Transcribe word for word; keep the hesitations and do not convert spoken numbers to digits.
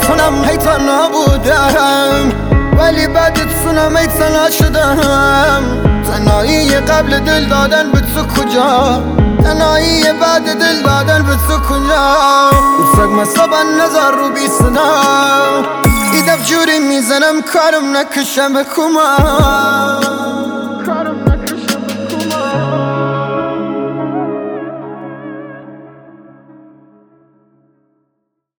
کنم هی تنها بودم، ولی بعد تونم هی تنها شدم. تنهایی قبل دل دادن به تو کجا، تنهایی بعد دل دادن به تو کجا. دوستک مصابا نظر رو بی صدا، ای دف جوری میزنم کارم نکشم به کما.